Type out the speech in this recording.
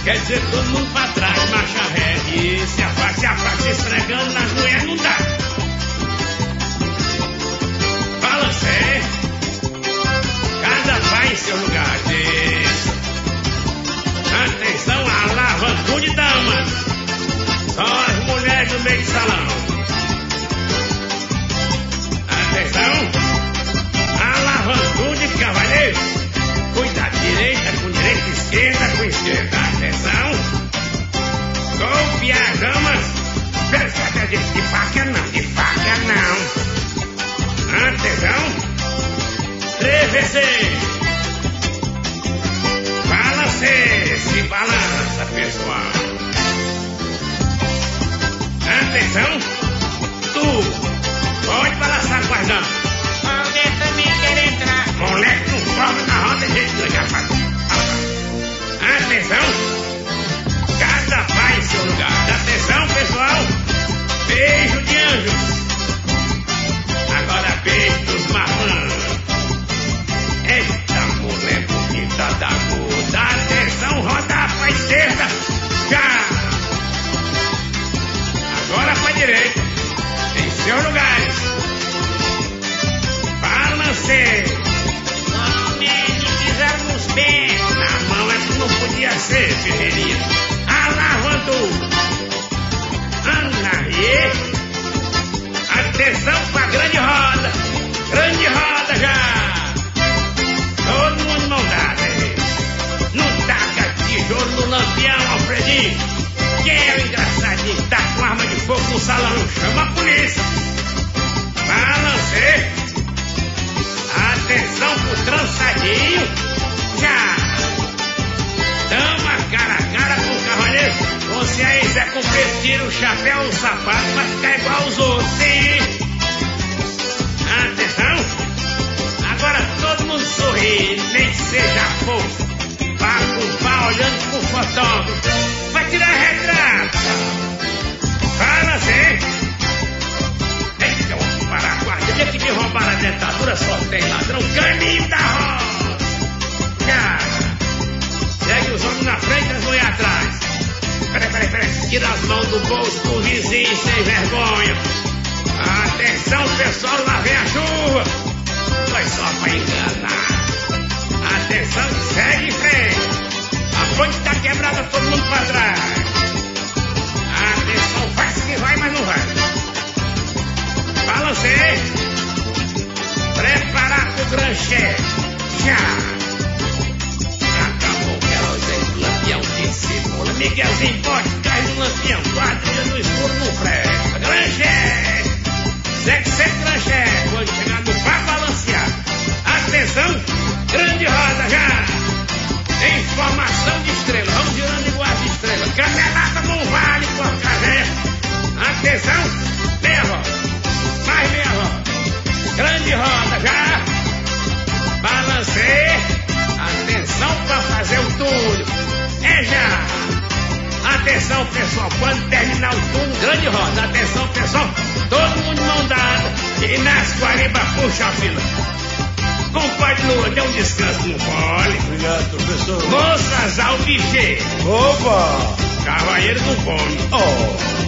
Quer dizer, todo mundo pra trás, marcha ré. E se afaste esfregando nas mulheres não dá. Balancei. Cada vai em seu lugar. Isso. Atenção, alavanco de damas. Só as mulheres do meio do salão. Atenção. Alavanco de cavalheiro. Cuida direita com direita, esquerda com esquerda. Atenção. Golpe as damas. Percebe, de faca não. Atenção. 3 vezes. Balance, se balança, pessoal. Atenção. Tu pode balançar com as damas. Alguém também quer entrar. Moleque não forma na roda de jeito de Atenção. Cada pai em seu lugar. Atenção, pessoal. Beijo de anjos. Agora beijo dos marmanjos. Eita, mulher bonita da muda. Atenção, rodar pra esquerda. Já. Agora pra direita. Em seus lugares. Balancei. Fizeram nos pés. Na mão é que não podia ser, Ferreirinha. Alavancou. Anda aí. Atenção pra grande roda. Grande roda já. Todo mundo não dá, né? Não taca tijolo no lampião, Alfredinho. Quem é o engraçadinho? Tá com arma de fogo no salão. Chama a polícia. Balancei. Atenção pro trançadinho. Já. Dama cara a cara com o cavalheiro. Você aí, Zé Cumprir, tira o chapéu, o sapato, vai ficar igual os outros. Sim. Atenção. Agora todo mundo sorri, nem que seja fofo. Vá com pá olhando pro fotógrafo. Vai tirar retrato. Fala assim. Eita, eu vou parar a guarda. Dia que me roubaram a dentadura, só tem ladrão. Caminho da roda. Segue os homens na frente e as mulheres atrás. Peraí. Tira as mãos do bolso do vizinho sem vergonha. Atenção, pessoal, lá vem a chuva. Foi só pra enganar. Atenção, segue em frente. A ponte tá quebrada, todo mundo pra trás. Atenção, faz que vai, mas não vai. Balancei. Preparar pro granché. Já. Lampião que simula. Miguelzinho pode cair no lampião. Quadrilha no escuro não presta. Granché. Tem que ser granché. Quando chegar no bar balancear. Atenção. Grande roda já. Em formação de estrela. Vamos girando igual as estrelas. Canelada não vale porcaria. Atenção. Meia roda. Mais meia roda. Grande roda já. Balancei. Atenção pra fazer o túnel. É já. Atenção, pessoal. Quando terminar o túnel, grande roda. Atenção, pessoal. Todo mundo mão dada. E nas Guariba puxa a fila. Compadre Lula, dê um descanso no fole. Obrigado, professor. Moças ao bichê. Opa! Cavalheiro do fome. Oh!